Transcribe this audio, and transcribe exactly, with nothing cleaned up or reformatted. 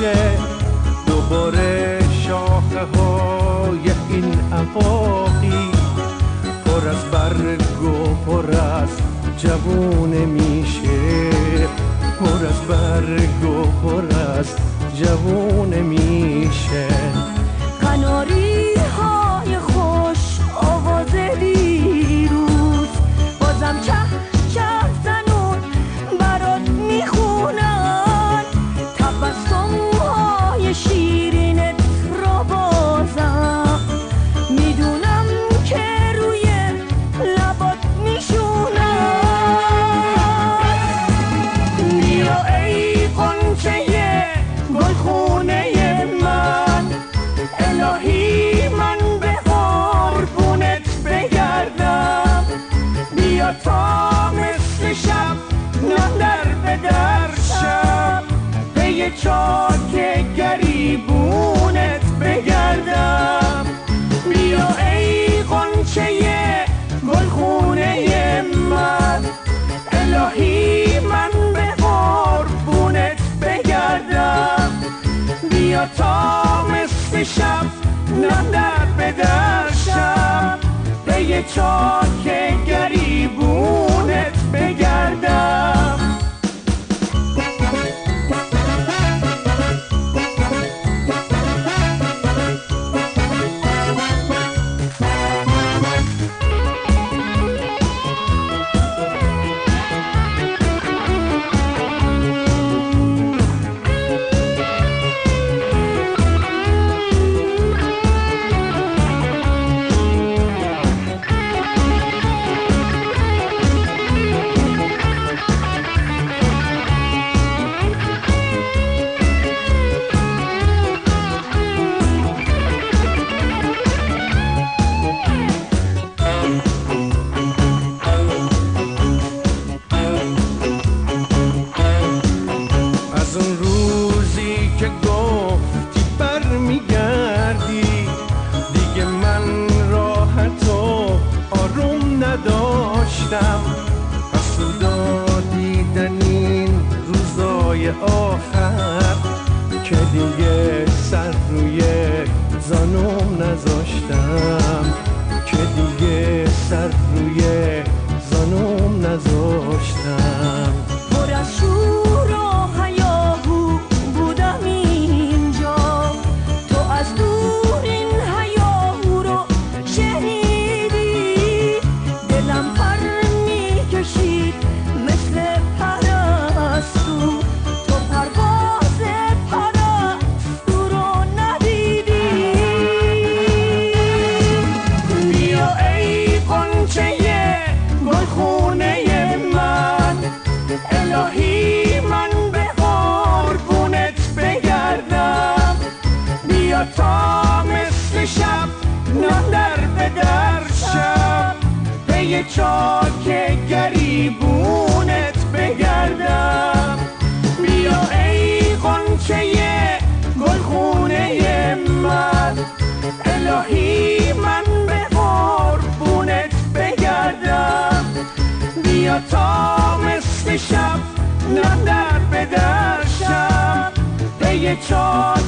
میشه دوباره شاخه های این افاقی پر از برگ و پر از جوونه میشه، پر از برگ و پر از جوونه میشه. قناری های خوش آواز دیروز بازم چه چه زنون برات میخونن، تبسم های شیرینت را بازم میدونم که روی لبات میشونن. بیا ای قنچه گلخونه من، الهی من به قربونت بگردم. بیا تا مثل شب نه در به در شب پی چاک گریبونت بگردم. بیا ای قنچه گلخونه من، الهی من به قربونت بگردم. بیا تا مثل شب نه در به در شب پی چاک گریبونت بگردم. حسودا دیدن این روزای آخر که دیگه سر روی زانوم نذاشتم، که دیگه سر روی زانوم نذاشتم. پر از شور و هیاهو بودم اینجا، تو از دور این هیاهو رو شنیدی. دلم پر میکشید مثل پرستو، تو پرواز پرستو رو ندیدی. بیا ای قنچه گلخونه من، الهی من به قربونت بگردم. بیا تا مثل شب نه در به در شب پی چاک گریبونت بگردم. بیا ای قنچه گلخونه من، الهی من به قربونت بگردم. بیا تا مثل شب نه در به در شب پی چاک